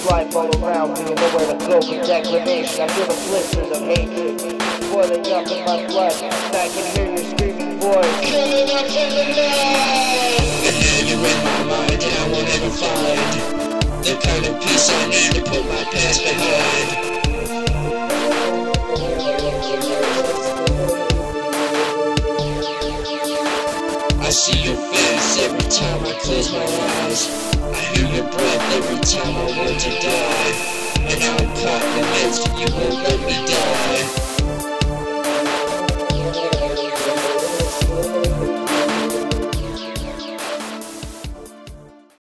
life all around me, nowhere to go for declination. I feel the blisters of hatred boiling up in my blood. I can hear your screaming voice. Killing up in the night. And now you're in my mind, and I won't ever find the kind of peace I need to put my past behind. I see your face every time I close my eyes. I hear your breath every time I want to die. And now I'm caught in the midst, you will